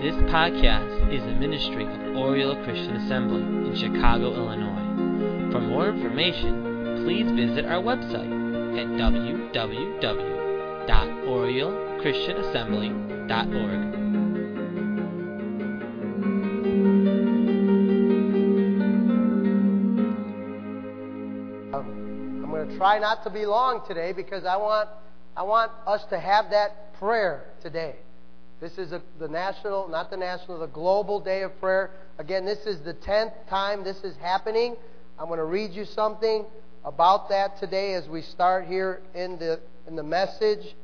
This podcast is a ministry of Oriole Christian Assembly in Chicago, Illinois. For more information, please visit our website at www.oriochristianassembly.org. I'm going to try not to be long today because I want us to have that prayer today. This is the global day of prayer. Again, this is the 10th time this is happening. I'm going to read you something about that today as we start here in the message.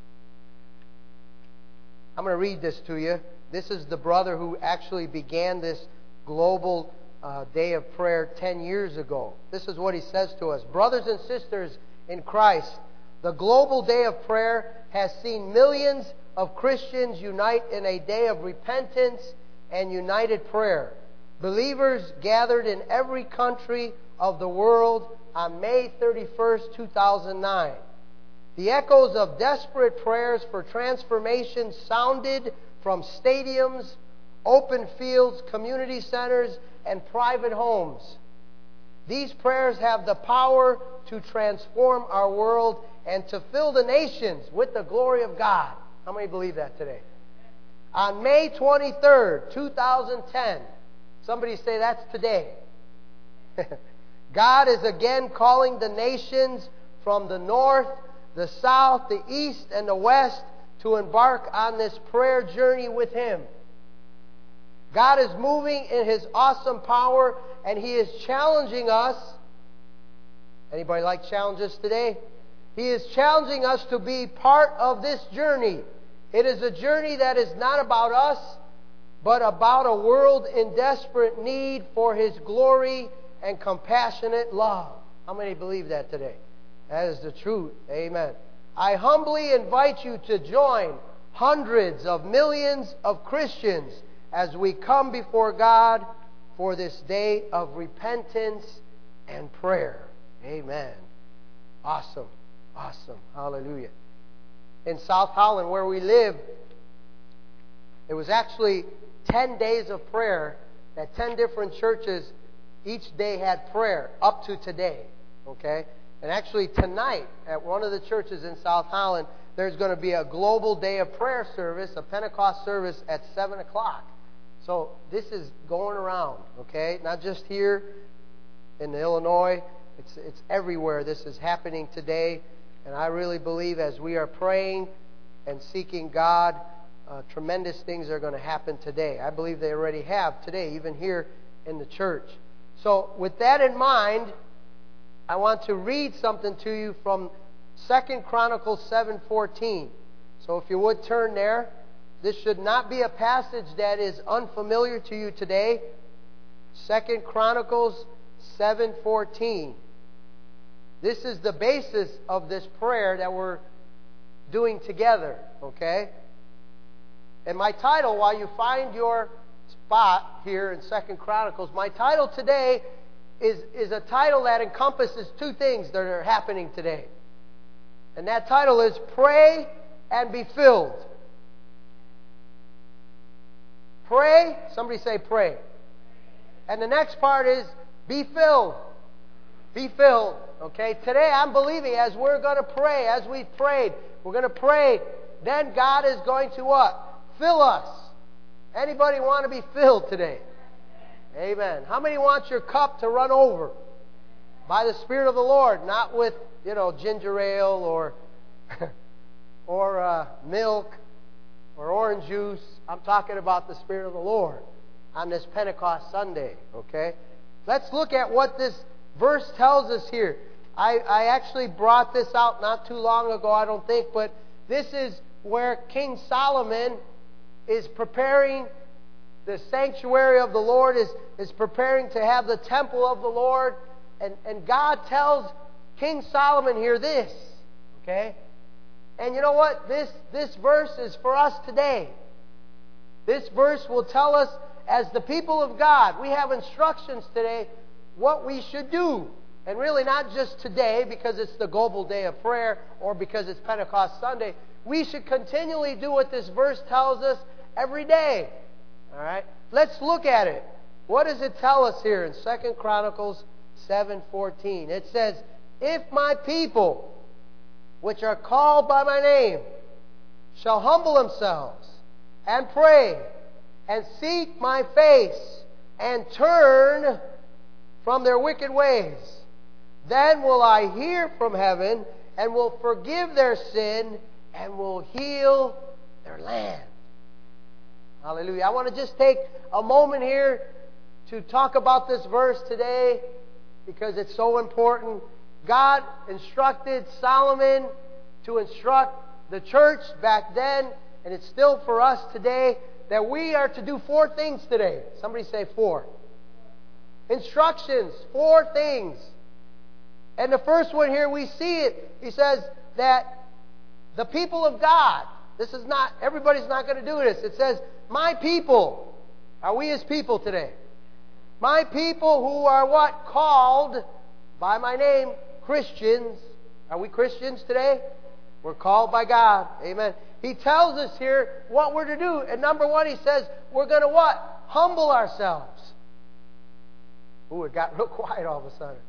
I'm going to read this to you. This is the brother who actually began this global day of prayer 10 years ago. This is what he says to us. Brothers and sisters in Christ, the global day of prayer has seen millions of Christians unite in a day of repentance and united prayer. Believers gathered in every country of the world on May 31st, 2009. The echoes of desperate prayers for transformation sounded from stadiums, open fields, community centers, and private homes. These prayers have the power to transform our world and to fill the nations with the glory of God. How many believe that today? On May 23rd, 2010, somebody say that's today. God is again calling the nations from the north, the south, the east, and the west to embark on this prayer journey with Him. God is moving in His awesome power, and He is challenging us. Anybody like challenges today? He is challenging us to be part of this journey. It is a journey that is not about us, but about a world in desperate need for His glory and compassionate love. How many believe that today? That is the truth. Amen. I humbly invite you to join hundreds of millions of Christians as we come before God for this day of repentance and prayer. Amen. Awesome. Awesome. Hallelujah. In South Holland, where we live, it was actually 10 days of prayer that 10 different churches each day had prayer up to today. Okay? And actually tonight, at one of the churches in South Holland, there's going to be a global day of prayer service, a Pentecost service at 7 o'clock. So this is going around, okay? Not just here in Illinois. It's everywhere this is happening today. And I really believe as we are praying and seeking God, tremendous things are going to happen today. I believe they already have today, even here in the church. So with that in mind, I want to read something to you from 2 Chronicles 7:14. So if you would turn there. This should not be a passage that is unfamiliar to you today. 2 Chronicles 7:14. This is the basis of this prayer that we're doing together, okay? And my title, while you find your spot here in 2 Chronicles, my title today is a title that encompasses two things that are happening today. And that title is Pray and Be Filled. Pray. Somebody say pray. And the next part is be filled. Be filled. Okay? Today I'm believing as we're going to pray, as we prayed, we're going to pray, then God is going to what? Fill us. Anybody want to be filled today? Amen. How many want your cup to run over by the Spirit of the Lord? Not with, ginger ale or milk or orange juice. I'm talking about the Spirit of the Lord on this Pentecost Sunday, okay? Let's look at what this verse tells us here. I actually brought this out not too long ago, I don't think, but this is where King Solomon is preparing the sanctuary of the Lord, is preparing to have the temple of the Lord, and God tells King Solomon here this, okay? And you know what? This verse is for us today. This verse will tell us, as the people of God, we have instructions today what we should do. And really not just today because it's the global day of prayer or because it's Pentecost Sunday. We should continually do what this verse tells us every day. All right? Let's look at it. What does it tell us here in 2 Chronicles 7:14? It says, if my people, which are called by my name, shall humble themselves and pray and seek my face and turn from their wicked ways, then will I hear from heaven and will forgive their sin and will heal their land. Hallelujah. I want to just take a moment here to talk about this verse today because it's so important. God instructed Solomon to instruct the church back then, and it's still for us today, that we are to do 4 things today. Somebody say 4. Instructions, 4 things. And the first one here, we see it. He says that the people of God, this is not, everybody's not going to do this. It says, my people. Are we His people today? My people who are what? Called by my name, Christians. Are we Christians today? We're called by God. Amen. He tells us here what we're to do. And number 1, He says, we're going to what? Humble ourselves. Ooh, it got real quiet all of a sudden.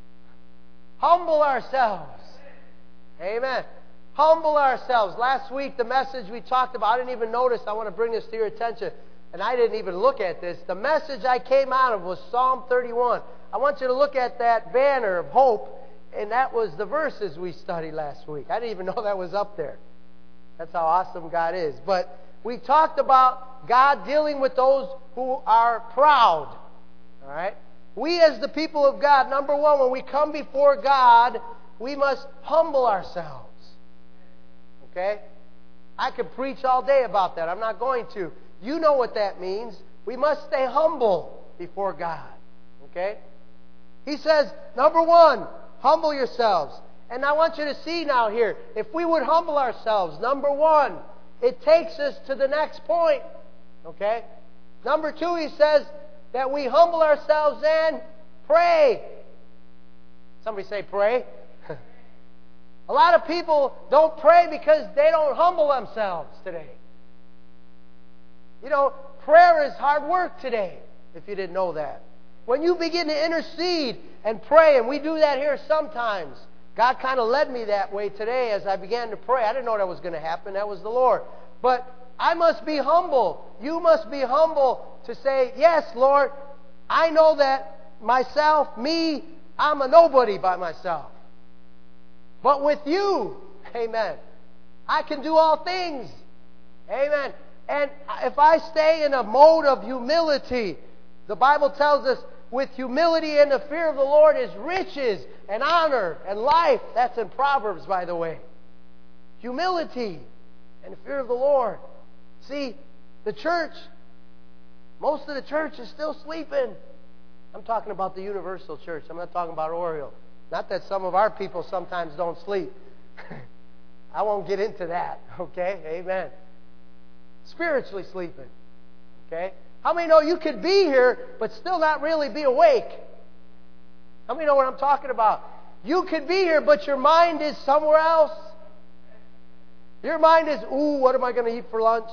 Humble ourselves. Amen. Humble ourselves. Last week, the message we talked about, I didn't even notice. I want to bring this to your attention. And I didn't even look at this. The message I came out of was Psalm 31. I want you to look at that banner of hope. And that was the verses we studied last week. I didn't even know that was up there. That's how awesome God is. But we talked about God dealing with those who are proud. All right? We as the people of God, number 1, when we come before God, we must humble ourselves. Okay? I could preach all day about that. I'm not going to. You know what that means. We must stay humble before God. Okay? He says, number 1, humble yourselves. And I want you to see now here, if we would humble ourselves, number 1, it takes us to the next point. Okay? Number 2, he says that we humble ourselves and pray. Somebody say pray. A lot of people don't pray because they don't humble themselves today. You know, prayer is hard work today, if you didn't know that. When you begin to intercede and pray, and we do that here sometimes, God kind of led me that way today as I began to pray. I didn't know that was going to happen. That was the Lord. But I must be humble. You must be humble to say, yes, Lord, I know that myself, me, I'm a nobody by myself. But with you, amen, I can do all things. Amen. And if I stay in a mode of humility, the Bible tells us with humility and the fear of the Lord is riches and honor and life. That's in Proverbs, by the way. Humility and the fear of the Lord. See, the church, most of the church is still sleeping. I'm talking about the universal church. I'm not talking about Oriole. Not that some of our people sometimes don't sleep. I won't get into that, okay? Amen. Spiritually sleeping, okay? How many know you could be here but still not really be awake? How many know what I'm talking about? You could be here but your mind is somewhere else. Your mind is, ooh, what am I going to eat for lunch?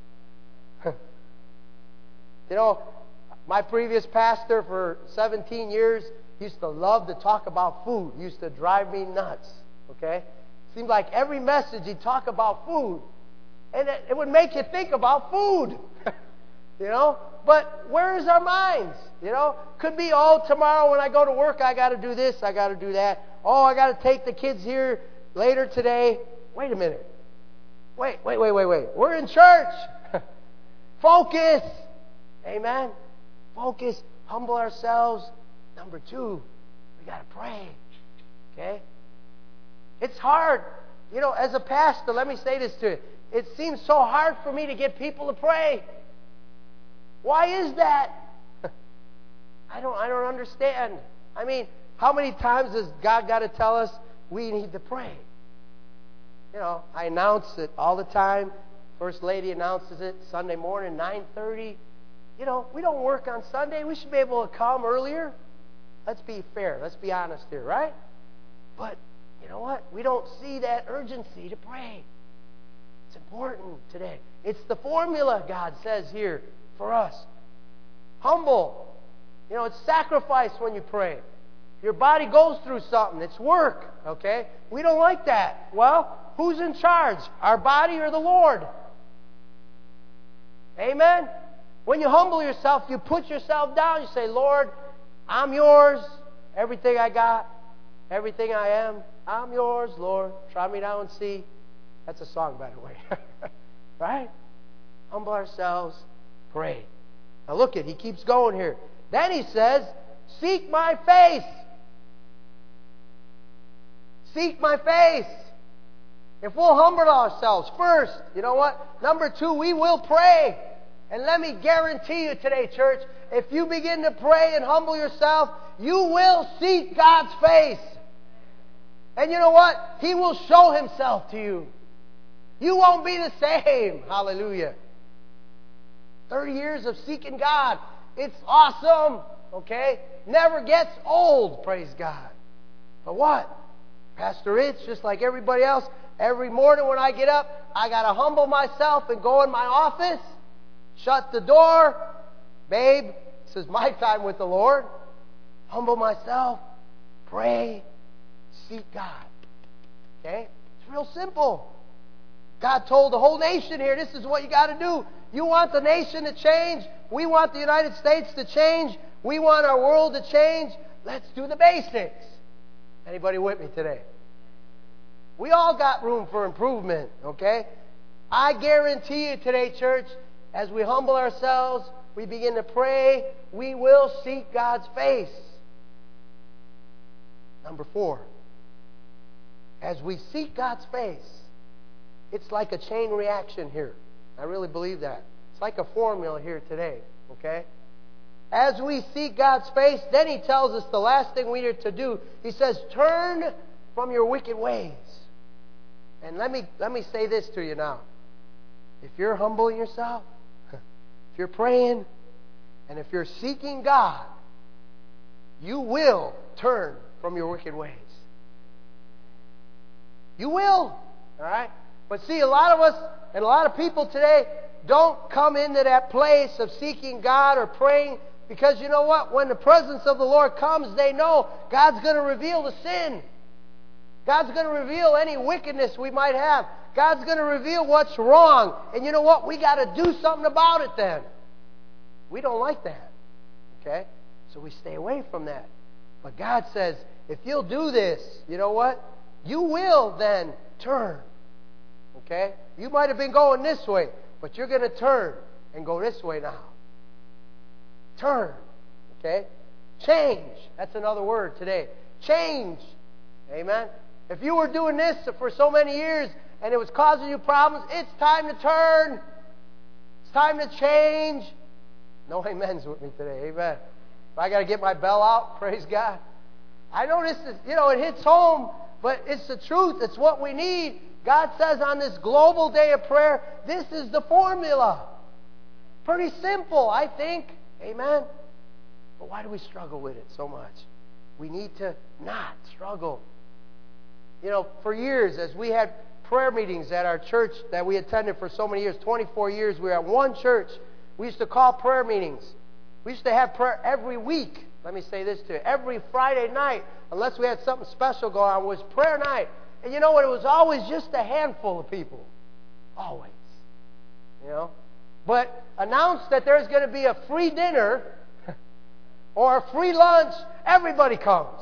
You know, my previous pastor for 17 years used to love to talk about food. He used to drive me nuts, okay? Seemed like every message he'd talk about food. And it would make you think about food. You know? But where is our minds? You know? Could be, oh, tomorrow when I go to work, I got to do this, I got to do that. Oh, I got to take the kids here later today. Wait a minute. Wait. We're in church. Focus. Amen. Focus. Humble ourselves. Number 2, we got to pray. Okay? It's hard. You know, as a pastor, let me say this to you. It seems so hard for me to get people to pray. Why is that? I don't understand. I mean, how many times has God got to tell us we need to pray? You know, I announce it all the time. First Lady announces it Sunday morning, 9:30. You know, we don't work on Sunday. We should be able to come earlier. Let's be fair. Let's be honest here, right? But you know what? We don't see that urgency to pray. It's important today. It's the formula, God says here. for us. Humble. You know, it's sacrifice when you pray. Your body goes through something. It's work, okay? We don't like that. Well, who's in charge? Our body or the Lord? Amen? When you humble yourself, you put yourself down. You say, Lord, I'm yours. Everything I got, everything I am, I'm yours, Lord. Try me now and see. That's a song, by the way. Right? Humble ourselves. Pray. Now look he keeps going here. Then he says, seek my face. Seek my face. If we'll humble ourselves first, you know what? Number 2, we will pray. And let me guarantee you today, church, if you begin to pray and humble yourself, you will seek God's face. And you know what? He will show Himself to you. You won't be the same. Hallelujah. 30 years of seeking God. It's awesome. Okay? Never gets old, praise God. But what? Pastor Rich, just like everybody else, every morning when I get up, I got to humble myself and go in my office, shut the door. Babe, this is my time with the Lord. Humble myself, pray, seek God. Okay? It's real simple. God told the whole nation here, this is what you got to do. You want the nation to change? We want the United States to change. We want our world to change. Let's do the basics. Anybody with me today? We all got room for improvement, okay? I guarantee you today, church, as we humble ourselves, we begin to pray, we will seek God's face. Number 4, as we seek God's face, it's like a chain reaction here. I really believe that. It's like a formula here today, okay? As we seek God's face, then He tells us the last thing we need to do. He says, turn from your wicked ways. And let me say this to you now. If you're humbling yourself, if you're praying, and if you're seeking God, you will turn from your wicked ways. You will. All right? But see, a lot of us and a lot of people today don't come into that place of seeking God or praying because you know what? When the presence of the Lord comes, they know God's going to reveal the sin. God's going to reveal any wickedness we might have. God's going to reveal what's wrong. And you know what? We got to do something about it then. We don't like that. Okay? So we stay away from that. But God says, if you'll do this, you know what? You will then turn. Okay? You might have been going this way, but you're going to turn and go this way now. Turn. Okay? Change. That's another word today. Change. Amen? If you were doing this for so many years and it was causing you problems, it's time to turn. It's time to change. No amens with me today. Amen. If I got to get my bell out, praise God. I know this is, it hits home, but it's the truth. It's what we need. God says on this global day of prayer, this is the formula. Pretty simple, I think. Amen. But why do we struggle with it so much? We need to not struggle. For years, as we had prayer meetings at our church that we attended for so many years, 24 years, we were at one church. We used to call prayer meetings. We used to have prayer every week. Let me say this to you. Every Friday night, unless we had something special going on, was prayer night. And you know what? It was always just a handful of people. Always. But announce that there's going to be a free dinner or a free lunch, everybody comes.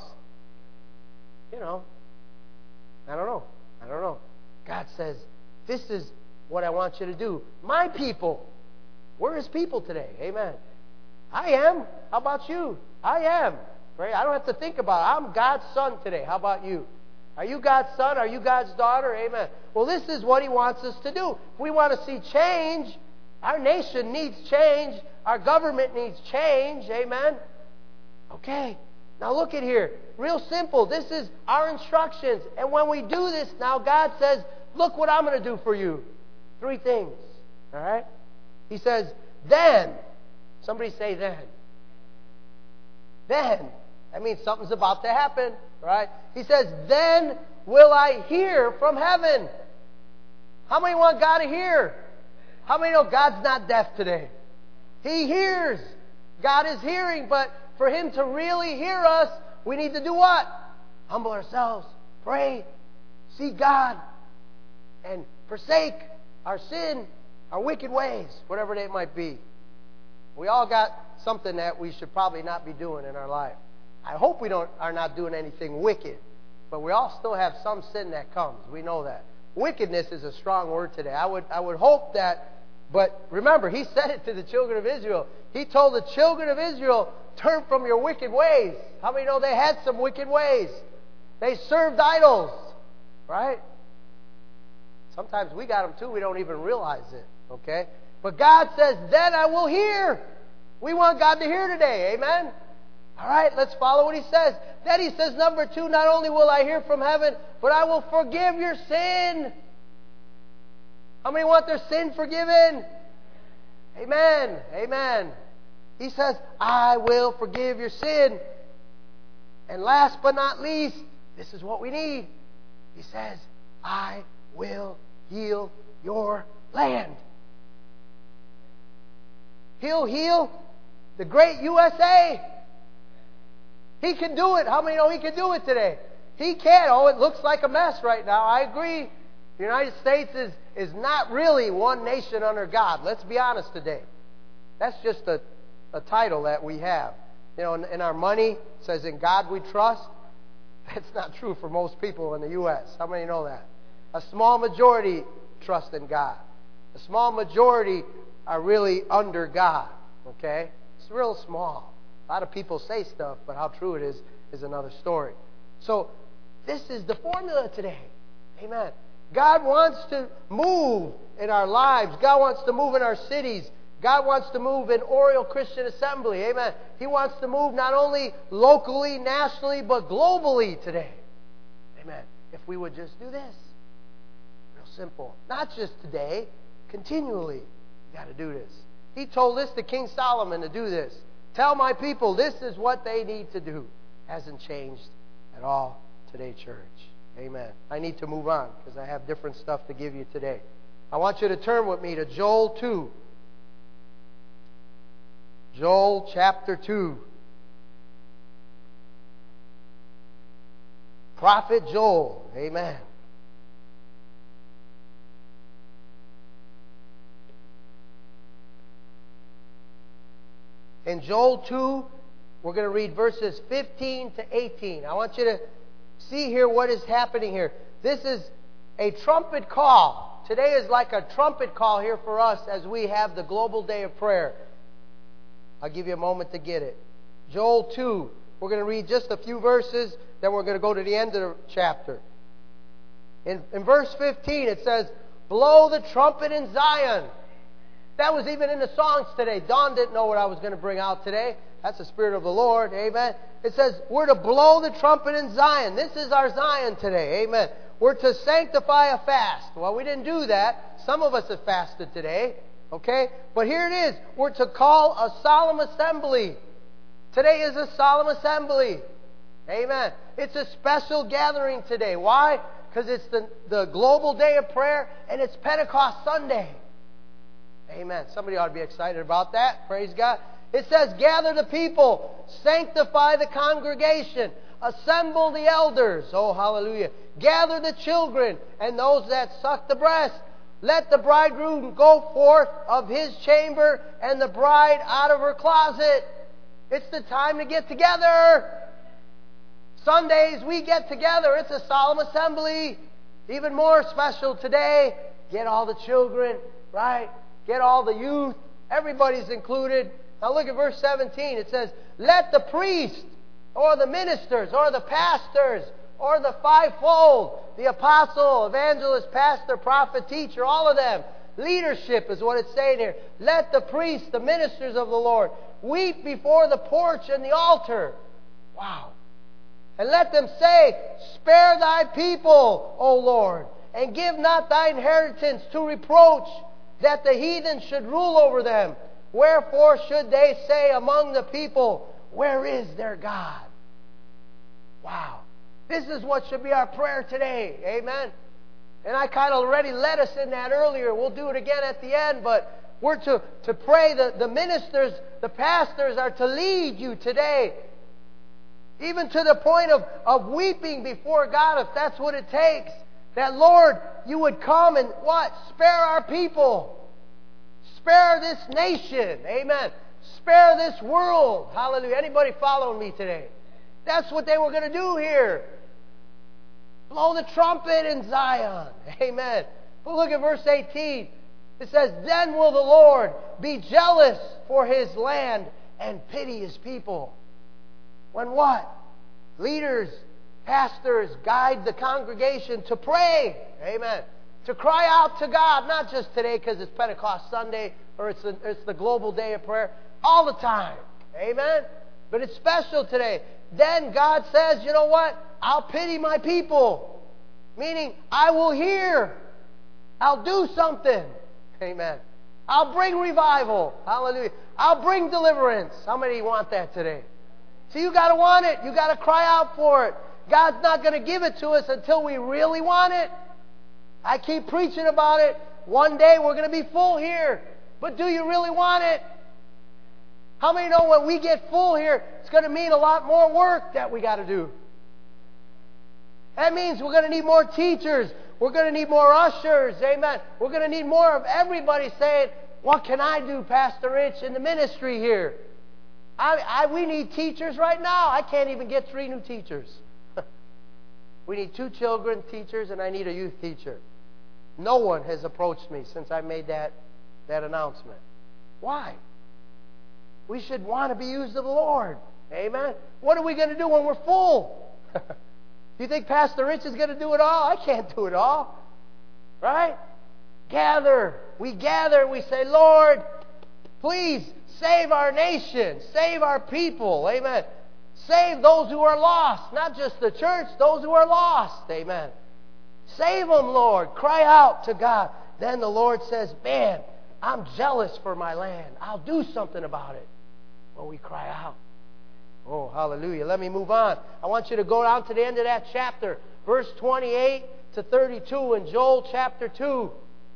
I don't know. God says, this is what I want you to do. My people. We're His people today. Amen. I am. How about you? I am. Right? I don't have to think about it. I'm God's son today. How about you? Are you God's son? Are you God's daughter? Amen. Well, this is what He wants us to do. If we want to see change, our nation needs change. Our government needs change. Amen. Okay. Now look at here. Real simple. This is our instructions. And when we do this, now God says, look what I'm going to do for you. 3 things. All right? He says, then. Somebody say then. Then. That means something's about to happen. Right? He says, then will I hear from heaven. How many want God to hear? How many know God's not deaf today? He hears. God is hearing, but for Him to really hear us, we need to do what? Humble ourselves, pray, seek God, and forsake our sin, our wicked ways, whatever they might be. We all got something that we should probably not be doing in our life. I hope we are not doing anything wicked, but we all still have some sin that comes. We know that. Wickedness is a strong word today. I would hope that, but remember, He said it to the children of Israel. He told the children of Israel, turn from your wicked ways. How many know they had some wicked ways? They served idols, right? Sometimes we got them too. We don't even realize it, okay? But God says, then I will hear. We want God to hear today, amen? All right, let's follow what He says. Then He says, number 2, not only will I hear from heaven, but I will forgive your sin. How many want their sin forgiven? Amen, amen. He says, I will forgive your sin. And last but not least, this is what we need. He says, I will heal your land. He'll heal the great USA. He can do it. How many know He can do it today? He can. Oh, it looks like a mess right now. I agree. The United States is not really one nation under God. Let's be honest today. That's just a title that we have. You know, in our money, it says, in God we trust. That's not true for most people in the U.S. How many know that? A small majority trust in God. A small majority are really under God. Okay? It's real small. A lot of people say stuff, but how true it is another story. So, this is the formula today. Amen. God wants to move in our lives. God wants to move in our cities. God wants to move in Oriole Christian Assembly. Amen. He wants to move not only locally, nationally, but globally today. Amen. If we would just do this. Real simple. Not just today. Continually. You got to do this. He told this to King Solomon to do this. Tell my people this is what they need to do. Hasn't changed at all today, church. Amen. I need to move on because I have different stuff to give you today. I want you to turn with me to Joel 2. Joel chapter 2. Prophet Joel. Amen. In Joel 2, we're going to read verses 15 to 18. I want you to see here what is happening here. This is a trumpet call. Today is like a trumpet call here for us as we have the global day of prayer. I'll give you a moment to get it. Joel 2. We're going to read just a few verses, then we're going to go to the end of the chapter. In verse 15 it says, blow the trumpet in Zion. That was even in the songs today. Dawn didn't know what I was going to bring out today. That's the Spirit of the Lord. Amen. It says, we're to blow the trumpet in Zion. This is our Zion today. Amen. We're to sanctify a fast. Well, we didn't do that. Some of us have fasted today. Okay? But here it is. We're to call a solemn assembly. Today is a solemn assembly. Amen. It's a special gathering today. Why? Because it's the global day of prayer and it's Pentecost Sunday. Amen. Somebody ought to be excited about that. Praise God. It says, gather the people, sanctify the congregation, assemble the elders. Oh, hallelujah. Gather the children and those that suck the breast. Let the bridegroom go forth of his chamber and the bride out of her closet. It's the time to get together. Sundays we get together. It's a solemn assembly. Even more special today. Get all the children, right? Get all the youth. Everybody's included. Now look at verse 17. It says, let the priest or the ministers or the pastors or the fivefold, the apostle, evangelist, pastor, prophet, teacher, all of them. Leadership is what it's saying here. Let the priests, the ministers of the Lord, weep before the porch and the altar. Wow. And let them say, spare thy people, O Lord, and give not thy inheritance to reproach, that the heathen should rule over them. Wherefore should they say among the people, where is their God? Wow. This is what should be our prayer today. Amen. And I kind of already led us in that earlier. We'll do it again at the end, but We're to pray. The ministers, the pastors are to lead you today. Even to the point of weeping before God, if that's what it takes. That, Lord, you would come and what? Spare our people. Spare this nation. Amen. Spare this world. Hallelujah. Anybody following me today? That's what they were going to do here. Blow the trumpet in Zion. Amen. But look at verse 18. It says, then will the Lord be jealous for His land and pity His people. When what? Leaders, pastors guide the congregation to pray. Amen. To cry out to God, not just today because it's Pentecost Sunday or it's the global day of prayer. All the time. Amen. But it's special today. Then God says, you know what? I'll pity my people. Meaning, I will hear. I'll do something. Amen. I'll bring revival. Hallelujah. I'll bring deliverance. How many want that today? So you got to want it. You got to cry out for it. God's not going to give it to us until we really want it. I keep preaching about it. One day we're going to be full here. But do you really want it? How many know when we get full here, it's going to mean a lot more work that we got to do? That means we're going to need more teachers. We're going to need more ushers. Amen. We're going to need more of everybody saying, what can I do, Pastor Rich, in the ministry here? We need teachers right now. I can't even get 3 new teachers. We need 2 children teachers, and I need a youth teacher. No one has approached me since I made that announcement. Why? We should want to be used of the Lord. Amen. What are we going to do when we're full? Do you think Pastor Rich is going to do it all? I can't do it all. Right? Gather. We gather and we say, Lord, please save our nation. Save our people. Amen. Save those who are lost. Not just the church, those who are lost. Amen. Save them, Lord. Cry out to God. Then the Lord says, man, I'm jealous for my land. I'll do something about it. When we cry out. Oh, hallelujah. Let me move on. I want you to go down to the end of that chapter. Verse 28 to 32 in Joel chapter 2.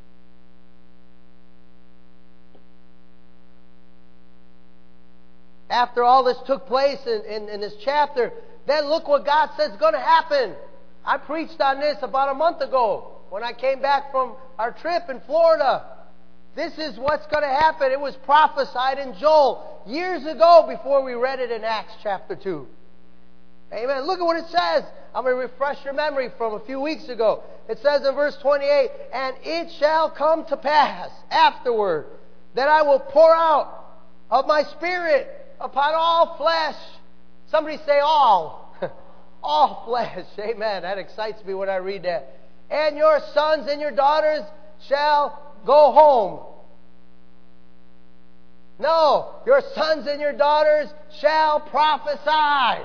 After all this took place in this chapter, then look what God says is going to happen. I preached on this about a month ago when I came back from our trip in Florida. This is what's going to happen. It was prophesied in Joel years ago before we read it in Acts chapter 2. Amen. Look at what it says. I'm going to refresh your memory from a few weeks ago. It says in verse 28, and it shall come to pass afterward that I will pour out of my Spirit upon all flesh. Somebody say all. All flesh. Amen. That excites me when I read that. And your sons and your daughters shall go home. No, your sons and your daughters shall prophesy.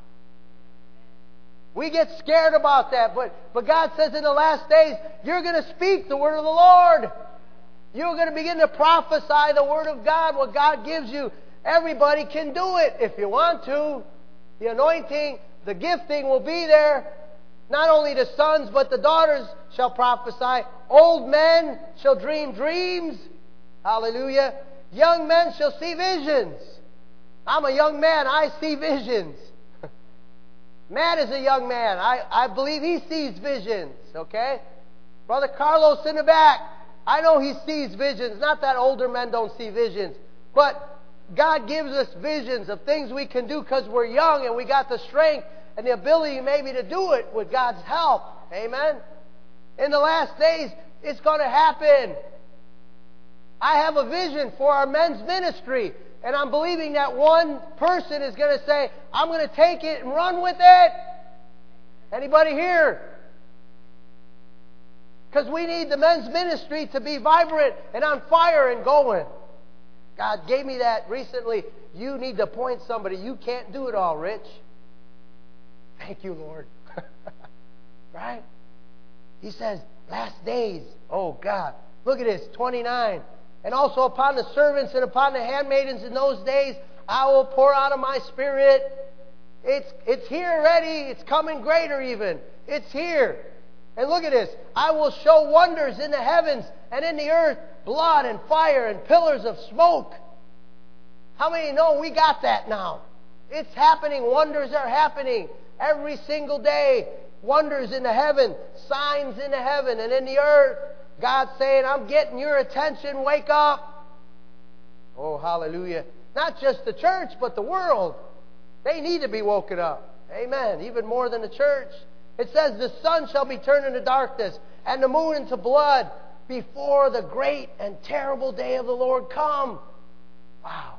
We get scared about that, but God says in the last days, you're going to speak the word of the Lord. You're going to begin to prophesy the word of God, what God gives you. Everybody can do it if you want to. The anointing, the gifting will be there. Not only the sons, but the daughters shall prophesy. Old men shall dream dreams. Hallelujah. Young men shall see visions. I'm a young man. I see visions. Matt is a young man. I believe he sees visions. Okay? Brother Carlos in the back, I know he sees visions. Not that older men don't see visions. But God gives us visions of things we can do because we're young and we got the strength and the ability maybe to do it with God's help. Amen? In the last days, it's going to happen. I have a vision for our men's ministry, and I'm believing that one person is going to say, I'm going to take it and run with it. Anybody here? Because we need the men's ministry to be vibrant and on fire and going. God gave me that recently. You need to appoint somebody. You can't do it all, Rich. Thank you, Lord. Right? He says, last days. Oh, God. Look at this, 29. And also upon the servants and upon the handmaidens in those days, I will pour out of my Spirit. It's here already. It's coming greater even. It's here. And look at this. I will show wonders in the heavens and in the earth, blood and fire and pillars of smoke. How many know we got that now? It's happening. Wonders are happening every single day. Wonders in the heaven, signs in the heaven and in the earth. God's saying, I'm getting your attention. Wake up. Oh, hallelujah. Not just the church, but the world. They need to be woken up. Amen. Even more than the church. It says, the sun shall be turned into darkness and the moon into blood before the great and terrible day of the Lord come. Wow.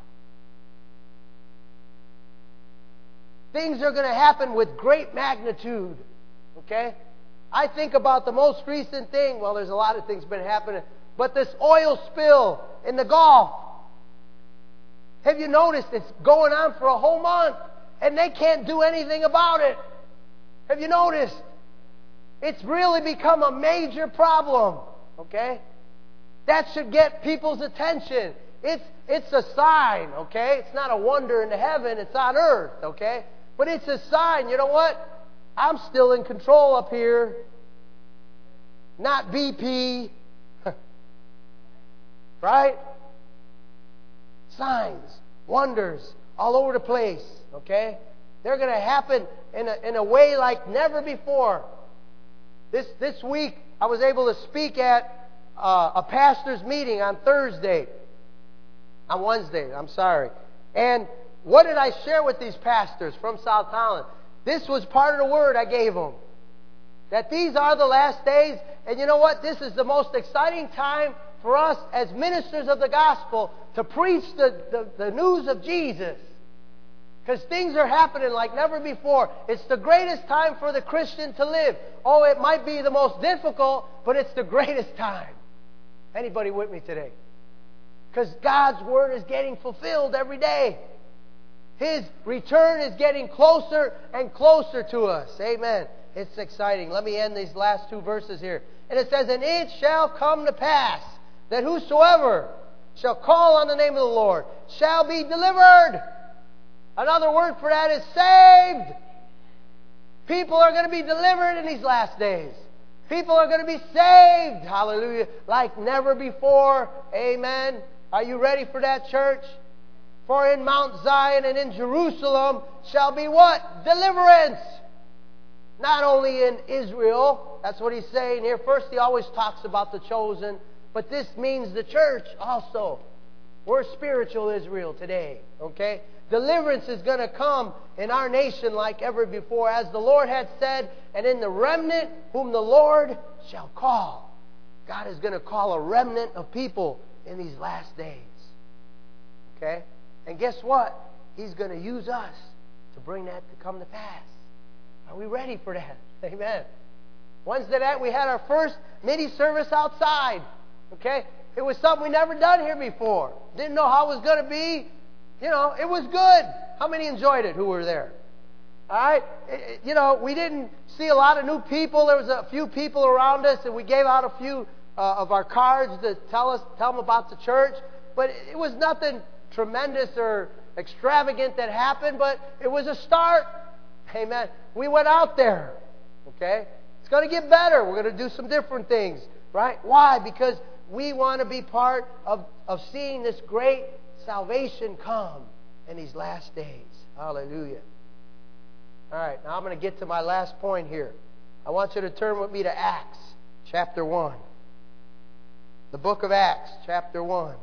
Things are going to happen with great magnitude. Okay? I think about the most recent thing. Well, there's a lot of things been happening. But this oil spill in the Gulf. Have you noticed it's going on for a whole month and they can't do anything about it? Have you noticed? It's really become a major problem. Okay? That should get people's attention. It's a sign, okay? It's not a wonder in the heaven, it's on earth, okay? But it's a sign. You know what? I'm still in control up here. Not BP. Right? Signs, wonders, all over the place, okay? They're going to happen in a way like never before. This week, I was able to speak at a pastor's meeting on Wednesday, I'm sorry. And what did I share with these pastors from South Holland? This was part of the word I gave them. That these are the last days, and you know what? This is the most exciting time for us as ministers of the gospel to preach the news of Jesus. Because things are happening like never before. It's the greatest time for the Christian to live. Oh, it might be the most difficult, but it's the greatest time. Anybody with me today? Because God's Word is getting fulfilled every day. His return is getting closer and closer to us. Amen. It's exciting. Let me end these last two verses here. And it says, and it shall come to pass that whosoever shall call on the name of the Lord shall be delivered. Another word for that is saved. People are going to be delivered in these last days. People are going to be saved. Hallelujah. Like never before. Amen. Are you ready for that, church? For in Mount Zion and in Jerusalem shall be what? Deliverance. Not only in Israel. That's what he's saying here. First, he always talks about the chosen. But this means the church also. We're spiritual Israel today. Okay? Deliverance is going to come in our nation like ever before. As the Lord had said, and in the remnant whom the Lord shall call. God is going to call a remnant of people in these last days. Okay? And guess what? He's going to use us to bring that to come to pass. Are we ready for that? Amen. Wednesday night we had our first mini service outside. Okay? It was something we never done here before. Didn't know how it was going to be. You know, it was good. How many enjoyed it who were there? All right? We didn't see a lot of new people. There was a few people around us, and we gave out a few of our cards to tell them about the church. But it was nothing tremendous or extravagant that happened, but it was a start. Amen. We went out there. Okay? It's going to get better. We're going to do some different things. Right? Why? Because we want to be part of seeing this great salvation come in these last days. Hallelujah. All right, now I'm going to get to my last point here. I want you to turn with me to Acts chapter 1. The book of Acts chapter 1.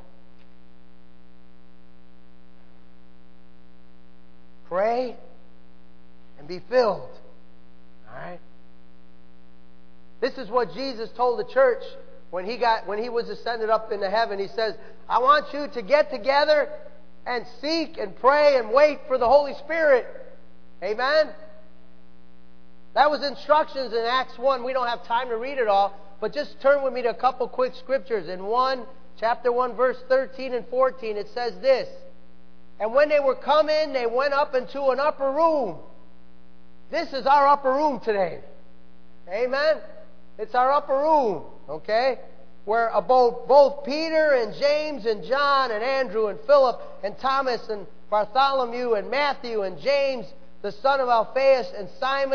Pray and be filled. All right? This is what Jesus told the church when he was ascended up into heaven. He says, I want you to get together and seek and pray and wait for the Holy Spirit. Amen? That was instructions in Acts 1. We don't have time to read it all, but just turn with me to a couple quick scriptures. In chapter 1, verse 13 and 14, it says this, and when they were come in, they went up into an upper room. This is our upper room today. Amen? It's our upper room, okay? Where both Peter and James and John and Andrew and Philip and Thomas and Bartholomew and Matthew and James, the son of Alphaeus, and Simon,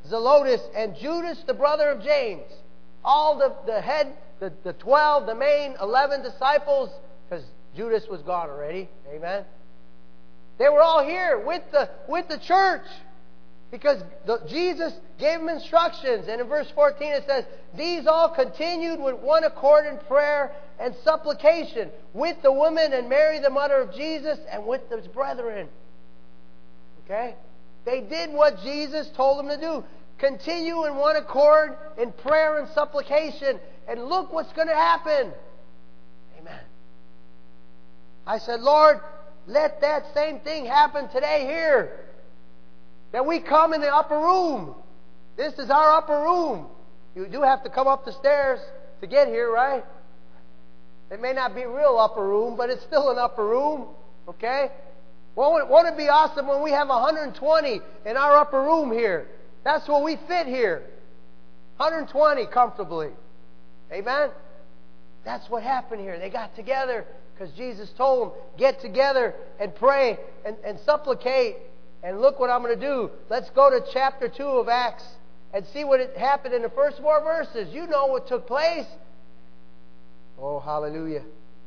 Zelotes, and Judas, the brother of James. All the head, the 12, the main 11 disciples, because Judas was gone already. Amen. They were all here with the church, because Jesus gave them instructions. And in verse 14 it says, these all continued with one accord in prayer and supplication with the women and Mary the mother of Jesus and with his brethren. Okay? They did what Jesus told them to do. Continue in one accord in prayer and supplication. And look what's going to happen. Amen. I said, Lord, let that same thing happen today here. That we come in the upper room. This is our upper room. You do have to come up the stairs to get here, right? It may not be real upper room, but it's still an upper room. Okay? Won't it be awesome when we have 120 in our upper room here? That's where we fit here. 120 comfortably. Amen? That's what happened here. They got together because Jesus told them, get together and pray and supplicate. And look what I'm going to do. Let's go to chapter 2 of Acts and see what happened in the first 4 verses. You know what took place. Oh, hallelujah.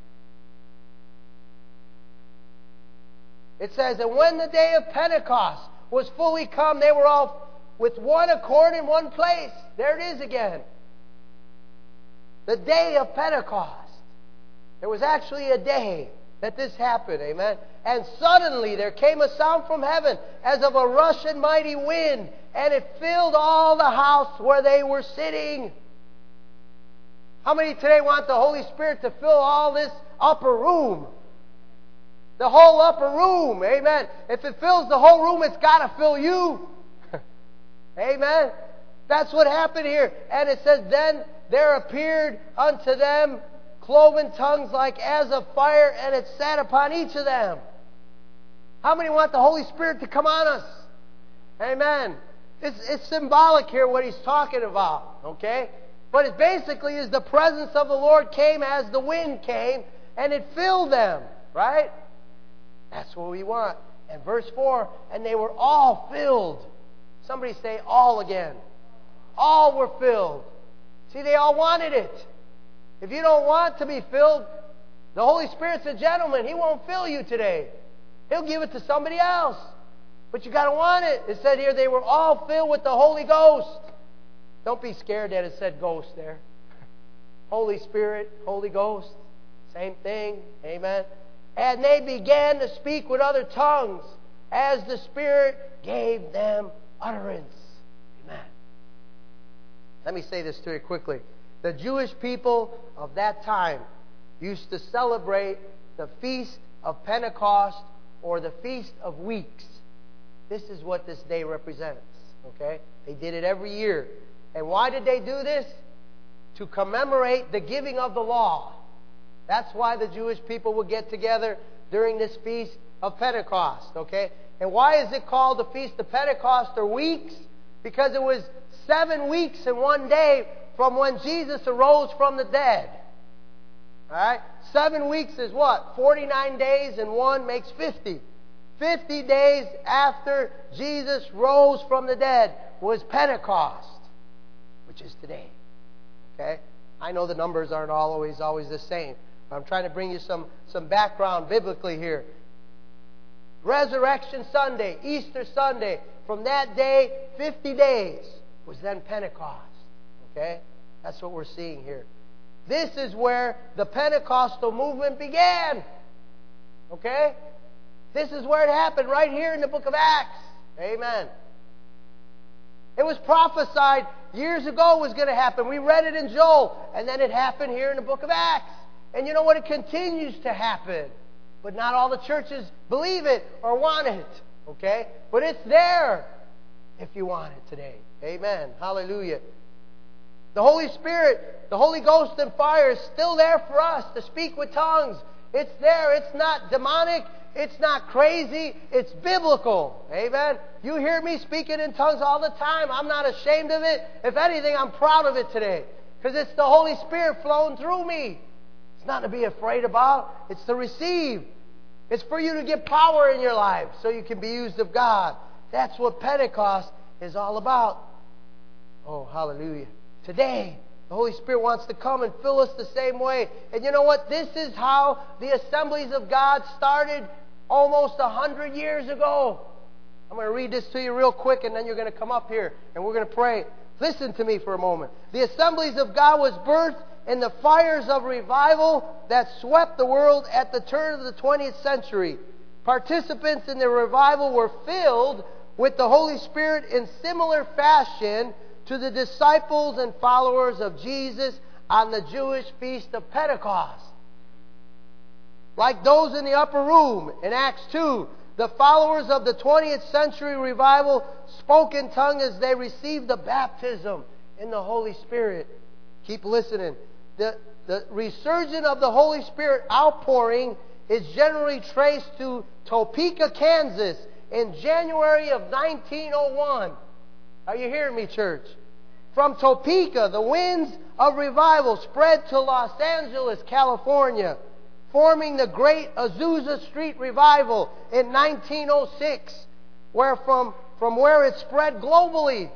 It says, and when the day of Pentecost was fully come, they were all with one accord in one place. There it is again. The day of Pentecost. There was actually a day that this happened, amen? And suddenly there came a sound from heaven as of a rushing mighty wind, and it filled all the house where they were sitting. How many today want the Holy Spirit to fill all this upper room? The whole upper room, amen? If it fills the whole room, it's got to fill you. Amen? That's what happened here. And it says, then there appeared unto them cloven tongues like as of fire, and it sat upon each of them. How many want the Holy Spirit to come on us? Amen. It's symbolic here what he's talking about, okay? But it basically is the presence of the Lord came as the wind came, and it filled them, right? That's what we want. And verse 4, and they were all filled. Somebody say all again. All were filled. See, they all wanted it. If you don't want to be filled, the Holy Spirit's a gentleman. He won't fill you today. He'll give it to somebody else. But you got to want it. It said here they were all filled with the Holy Ghost. Don't be scared that it said ghost there. Holy Spirit, Holy Ghost, same thing. Amen. And they began to speak with other tongues as the Spirit gave them utterance. Amen. Let me say this to you quickly. The Jewish people of that time used to celebrate the Feast of Pentecost or the Feast of Weeks. This is what this day represents. Okay? They did it every year. And why did they do this? To commemorate the giving of the law. That's why the Jewish people would get together during this Feast of Pentecost. Okay? And why is it called the Feast of Pentecost or Weeks? Because it was 7 weeks and 1 day from when Jesus arose from the dead. Alright? 7 weeks is what? 49 days and 1 makes 50. 50 days after Jesus rose from the dead was Pentecost, which is today. Okay? I know the numbers aren't always the same. But I'm trying to bring you some background biblically here. Resurrection Sunday, Easter Sunday, from that day, 50 days was then Pentecost. Okay? That's what we're seeing here. This is where the Pentecostal movement began. Okay? This is where it happened, right here in the book of Acts. Amen. It was prophesied years ago it was going to happen. We read it in Joel, and then it happened here in the book of Acts. And you know what? It continues to happen. But not all the churches believe it or want it. Okay? But it's there if you want it today. Amen. Hallelujah. The Holy Spirit, the Holy Ghost and fire is still there for us to speak with tongues. It's there. It's not demonic. It's not crazy. It's biblical. Amen. You hear me speaking in tongues all the time. I'm not ashamed of it. If anything, I'm proud of it today. Because it's the Holy Spirit flowing through me. It's not to be afraid about. It's to receive. It's for you to get power in your life so you can be used of God. That's what Pentecost is all about. Oh, hallelujah. Today, the Holy Spirit wants to come and fill us the same way. And you know what? This is how the Assemblies of God started almost 100 years ago. I'm going to read this to you real quick, and then you're going to come up here, and we're going to pray. Listen to me for a moment. The Assemblies of God was birthed in the fires of revival that swept the world at the turn of the 20th century. Participants in the revival were filled with the Holy Spirit in similar fashion to the disciples and followers of Jesus on the Jewish feast of Pentecost. Like those in the upper room in Acts 2, the followers of the 20th century revival spoke in tongues as they received the baptism in the Holy Spirit. Keep listening. The resurgence of the Holy Spirit outpouring is generally traced to Topeka, Kansas in January of 1901. Are you hearing me, church? From Topeka, the winds of revival spread to Los Angeles, California, forming the Great Azusa Street Revival in 1906, from where it spread globally.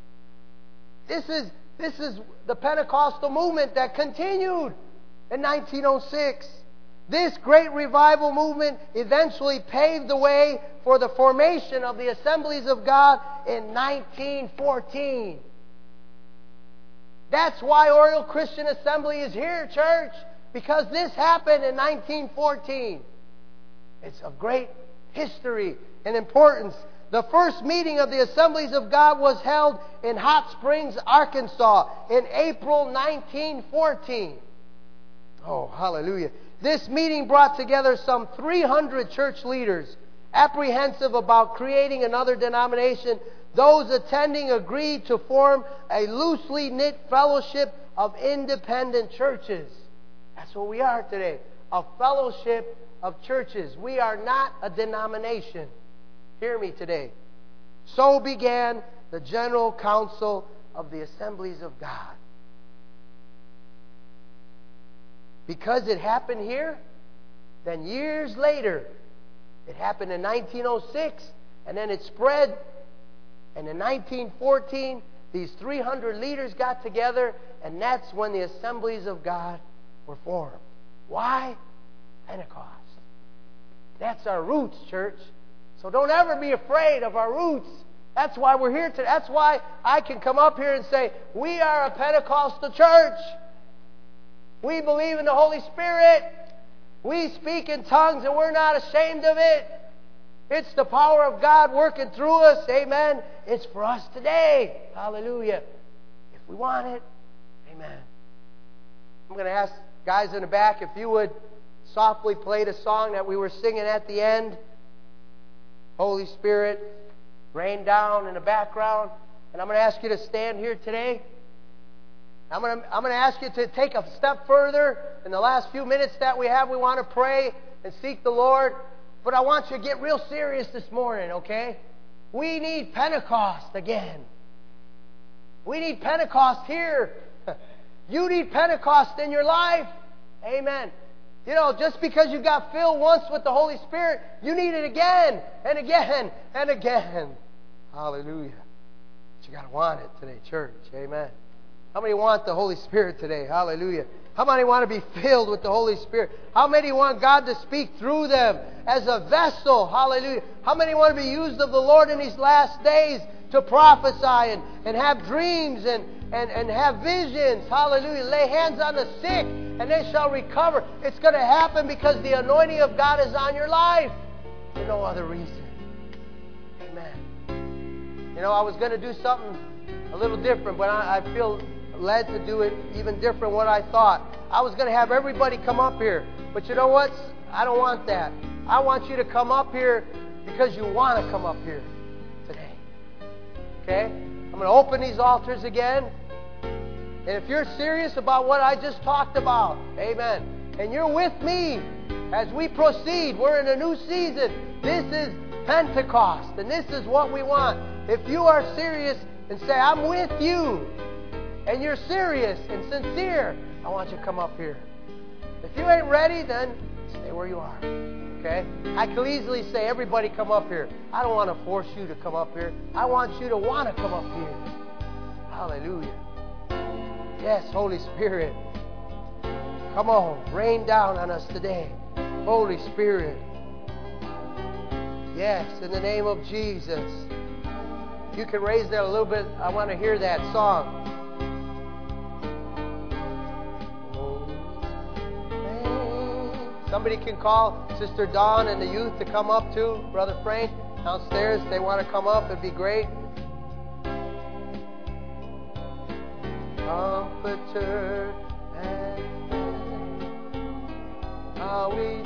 This is the Pentecostal movement that continued in 1906. This great revival movement eventually paved the way for the formation of the Assemblies of God in 1914. That's why Oriole Christian Assembly is here, church, because this happened in 1914. It's of great history and importance. The first meeting of the Assemblies of God was held in Hot Springs, Arkansas in April 1914. Oh, hallelujah. This meeting brought together some 300 church leaders, apprehensive about creating another denomination. Those attending agreed to form a loosely knit fellowship of independent churches. That's what we are today, a fellowship of churches. We are not a denomination. Hear me today. So began the General Council of the Assemblies of God. Because it happened here, then years later, it happened in 1906, and then it spread. And in 1914, these 300 leaders got together, and that's when the Assemblies of God were formed. Why? Pentecost. That's our roots, church. So don't ever be afraid of our roots. That's why we're here today. That's why I can come up here and say, we are a Pentecostal church. We believe in the Holy Spirit. We speak in tongues, and we're not ashamed of it. It's the power of God working through us. Amen. It's for us today. Hallelujah. If we want it. Amen. I'm going to ask guys in the back if you would softly play the song that we were singing at the end. Holy Spirit, rain down in the background. And I'm going to ask you to stand here today. I'm going to ask you to take a step further. In the last few minutes that we have, we want to pray and seek the Lord. But I want you to get real serious this morning, okay? We need Pentecost again. We need Pentecost here. You need Pentecost in your life. Amen. You know, just because you got filled once with the Holy Spirit, you need it again and again and again. Hallelujah. But you got to want it today, church. Amen. How many want the Holy Spirit today? Hallelujah. How many want to be filled with the Holy Spirit? How many want God to speak through them as a vessel? Hallelujah. How many want to be used of the Lord in these last days to prophesy and have dreams and have visions? Hallelujah. Lay hands on the sick and they shall recover. It's going to happen because the anointing of God is on your life. For no other reason. Amen. You know, I was going to do something a little different, but I feel led to do it even different what I thought. I was going to have everybody come up here. But you know what? I don't want that. I want you to come up here because you want to come up here today. Okay? I'm going to open these altars again. And if you're serious about what I just talked about, amen, and you're with me as we proceed, we're in a new season. This is Pentecost, and this is what we want. If you are serious and say, I'm with you, and you're serious and sincere, I want you to come up here. If you ain't ready, then stay where you are. Okay? I could easily say, everybody come up here. I don't want to force you to come up here. I want you to want to come up here. Hallelujah. Yes, Holy Spirit. Come on, rain down on us today. Holy Spirit. Yes, in the name of Jesus. You can raise that a little bit. I want to hear that song. Somebody can call Sister Dawn and the youth to come up too. Brother Frank downstairs, if they want to come up, it'd be great. Comforter and how we